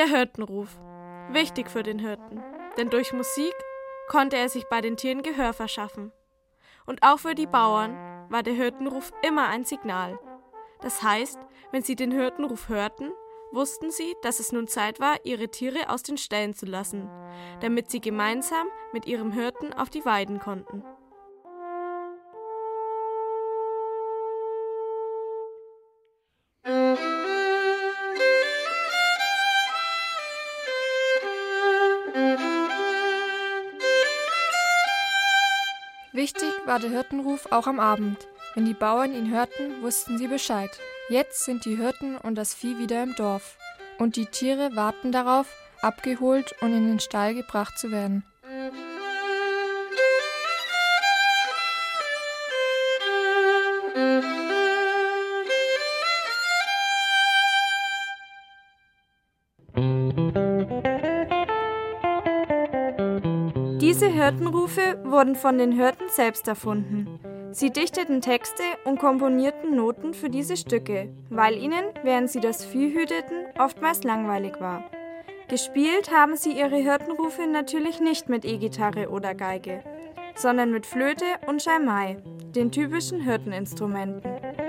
Hirtenruf. Wichtig für den Hirten, denn durch Musik konnte er sich bei den Tieren Gehör verschaffen. Und auch für die Bauern war der Hirtenruf immer ein Signal. Das heißt, wenn sie den Hirtenruf hörten, wussten sie, dass es nun Zeit war, ihre Tiere aus den Ställen zu lassen, damit sie gemeinsam mit ihrem Hirten auf die Weiden konnten. Wichtig war der Hirtenruf auch am Abend. Wenn die Bauern ihn hörten, wussten sie Bescheid. Jetzt sind die Hirten und das Vieh wieder im Dorf. Und die Tiere warten darauf, abgeholt und in den Stall gebracht zu werden. Diese Hirtenrufe wurden von den Hirten selbst erfunden. Sie dichteten Texte und komponierten Noten für diese Stücke, weil ihnen, während sie das Vieh hüteten, oftmals langweilig war. Gespielt haben sie ihre Hirtenrufe natürlich nicht mit E-Gitarre oder Geige, sondern mit Flöte und Schalmei, den typischen Hirteninstrumenten.